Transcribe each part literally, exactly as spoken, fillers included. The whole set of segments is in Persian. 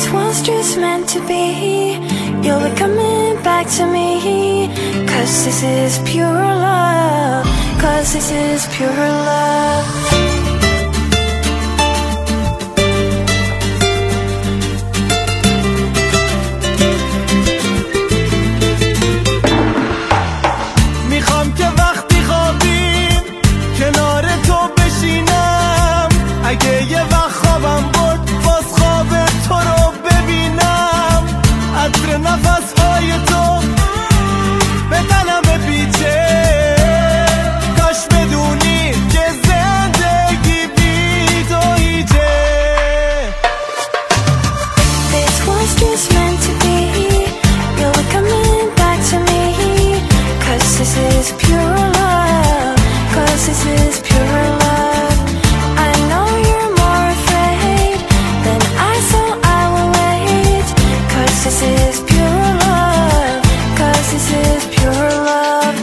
was just meant to be. You'll be coming back to me. Cause this is pure love. Cause this is pure love. میخوام که وقتی خوابیم کنار تو بشینم، اگه یه وقت خوابم برد باز خواب تو رو ببینم. عطر نفسهای تو به تنم بپیچه، کاش بدونی که زندگی بی تو هیچه. This was just meant to be. You'll be coming back to me. Cause this is pure love. Cause this is pure love. I know you're more afraid than I, so I will wait. Cause this is pure love. Cause this is pure love.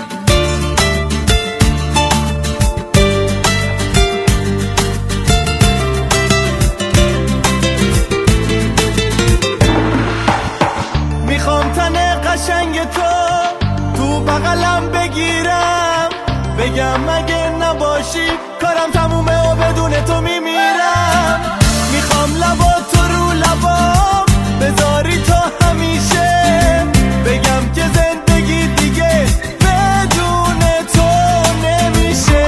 میخوام تن قشنگ تو تو بغلم بگیرم، بگم اگه نباشی کارم تمومه و بدون تو میمیرم. میخوام لبا تو رو لبام بذاری تا همیشه، بگم که زندگی دیگه بدون تو نمیشه.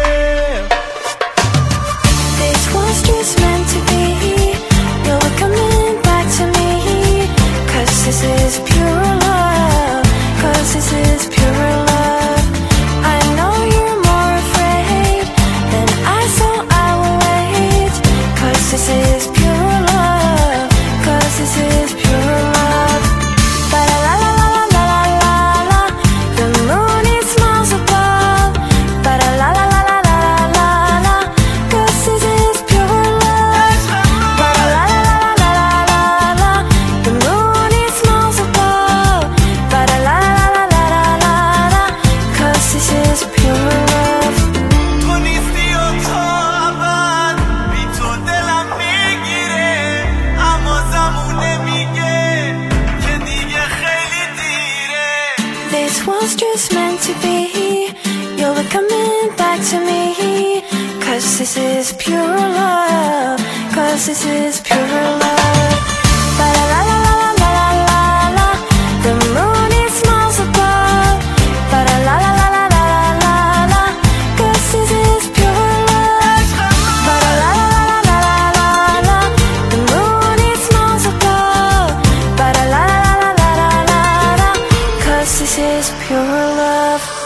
This was just meant to be. You'll be coming back to me. Cause this is pure love. Cause this is pure love. I know you're more afraid than I, so I will wait. Cause this is pure love. Cause this is pure love. Ba la la la la la la la la. The moon it smiles above. Ba la la la la la la la la. Cause this is pure love. Ba la la la la la la la. The moon it smiles above. Ba la la la la la la la. Cause this is pure love. تو نیستی و تو ابد بی تو دلم میگیره، اما زمونه میگه که دیگه خیلی دیره. This was just meant to be. You'll be coming back to me. Cause this is pure love. Cause this is pure love. Ba la la la la la la la la. The moon it smiles above. Ba la la la la la la la la. Cause this is pure love. Ba la la la la la la la. The moon it smiles above. Ba la la la la la la la. Cause this is pure love.